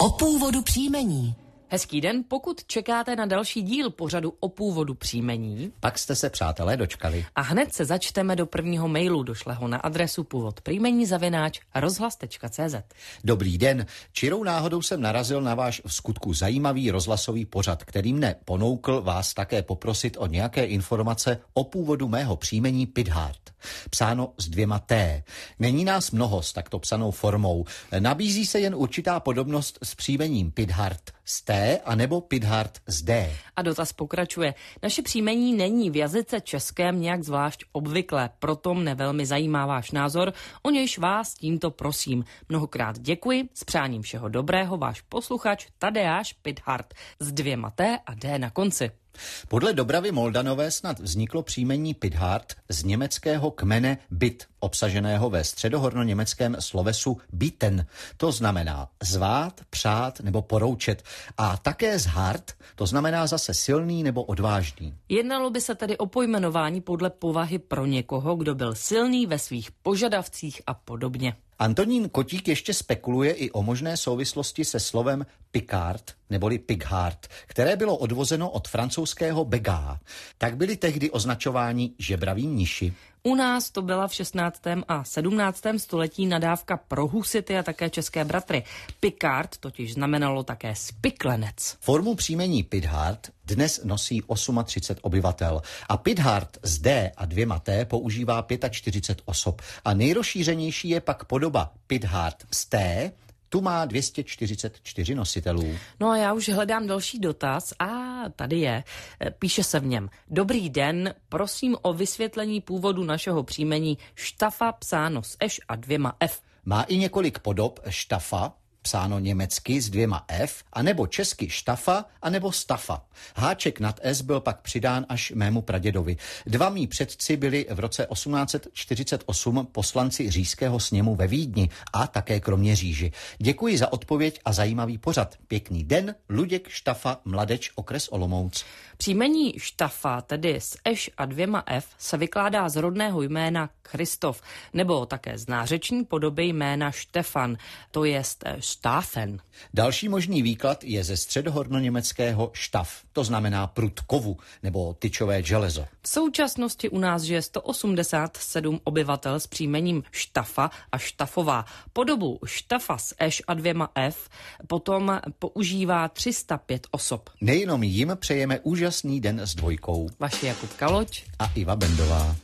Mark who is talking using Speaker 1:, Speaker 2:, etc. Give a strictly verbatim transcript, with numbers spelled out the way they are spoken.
Speaker 1: O původu příjmení.
Speaker 2: Hezký den, pokud čekáte na další díl pořadu o původu příjmení.
Speaker 3: Pak jste se, přátelé, dočkali.
Speaker 2: A hned se začteme do prvního mailu, došlého na adresu původ příjmení zavináč rozhlas tečka cé zet.
Speaker 3: Dobrý den, čirou náhodou jsem narazil na váš vskutku zajímavý rozhlasový pořad, který mne ponoukl vás také poprosit o nějaké informace o původu mého příjmení Pithart. Psáno s dvěma T. Není nás mnoho s takto psanou formou. Nabízí se jen určitá podobnost s příjmením Pithart z T a nebo Pithart z D.
Speaker 2: A dotaz pokračuje. Naše příjmení není v jazyce českém nějak zvlášť obvyklé, proto mne velmi zajímá váš názor, o nějž vás tímto prosím. Mnohokrát děkuji, s přáním všeho dobrého, váš posluchač Tadeáš Pithart s dvěma T a D na konci.
Speaker 3: Podle Dobravy Moldanové snad vzniklo příjmení Pithart z německého kmene byt, obsaženého ve středohornoněmeckém slovesu bitten, to znamená zvát, přát nebo poroučet, a také z hart, to znamená zase silný nebo odvážný.
Speaker 2: Jednalo by se tedy o pojmenování podle povahy pro někoho, kdo byl silný ve svých požadavcích a podobně.
Speaker 3: Antonín Kotík ještě spekuluje i o možné souvislosti se slovem Picard neboli Pighart, které bylo odvozeno od francouzského begá. Tak byli tehdy označováni žebraví mniši.
Speaker 2: U nás to byla v šestnáctém a sedmnáctém století nadávka pro husity a také české bratry. Picard totiž znamenalo také spiklenec.
Speaker 3: Formu příjmení Pithart dnes nosí třicet osm obyvatel a Pithart z D a dvěma T používá čtyřicet pět osob a nejrozšířenější je pak podoba Pithart z T, tu má dvě stě čtyřicet čtyři nositelů.
Speaker 2: No a já už hledám další dotaz a tady je. Píše se v něm. Dobrý den, prosím o vysvětlení původu našeho příjmení Štafa psáno s eš a dvěma F.
Speaker 3: Má i několik podob Štafa, psáno německy s dvěma F, anebo česky Štafa, anebo Stafa. Háček nad S byl pak přidán až mému pradědovi. Dva mí předci byli v roce osmnáct set čtyřicet osm poslanci Říšského sněmu ve Vídni a také Kroměříži. Děkuji za odpověď a zajímavý pořad. Pěkný den, Luděk Štafa, Mladeč, okres Olomouc.
Speaker 2: Příjmení Štafa, tedy s eš a dvěma F, se vykládá z rodného jména Christoph, nebo také z nářeční podoby jména Štefan, to jest Štáfen.
Speaker 3: Další možný výklad je ze středohornoněmeckého štaf, to znamená prut kovu nebo tyčové železo.
Speaker 2: V současnosti u nás žije sto osmdesát sedm obyvatel s příjmením Štafa a Štafová. Podobu Štafa s eš a dvěma F potom používá tři sta pět osob.
Speaker 3: Nejenom jim přejeme úžasný den s dvojkou.
Speaker 2: Vaši Jakub Kaloč
Speaker 3: a Iva Bendová.